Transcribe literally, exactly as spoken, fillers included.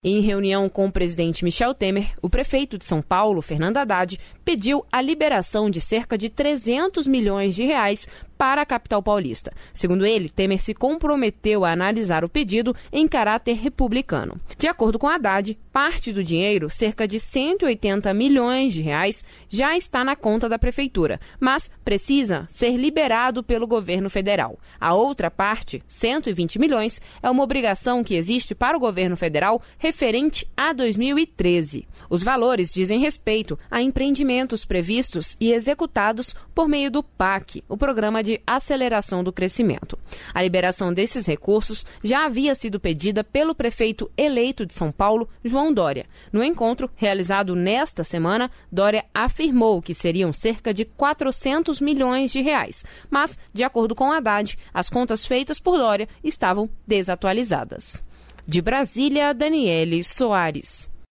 Em reunião com o presidente Michel Temer, o prefeito de São Paulo, Fernando Haddad, pediu a liberação de cerca de trezentos milhões de reais para a capital paulista. Segundo ele, Temer se comprometeu a analisar o pedido em caráter republicano. De acordo com Haddad, parte do dinheiro, cerca de cento e oitenta milhões de reais, já está na conta da prefeitura, mas precisa ser liberado pelo governo federal. A outra parte, cento e vinte milhões, é uma obrigação que existe para o governo federal referente a dois mil e treze. Os valores dizem respeito a empreendimentos previstos e executados por meio do P A C, o Programa de Aceleração do Crescimento. A liberação desses recursos já havia sido pedida pelo prefeito eleito de São Paulo, João Dória. No encontro realizado nesta semana, Dória afirmou que seriam cerca de quatrocentos milhões de reais, mas, de acordo com Haddad, as contas feitas por Dória estavam desatualizadas. De Brasília, Daniele Soares.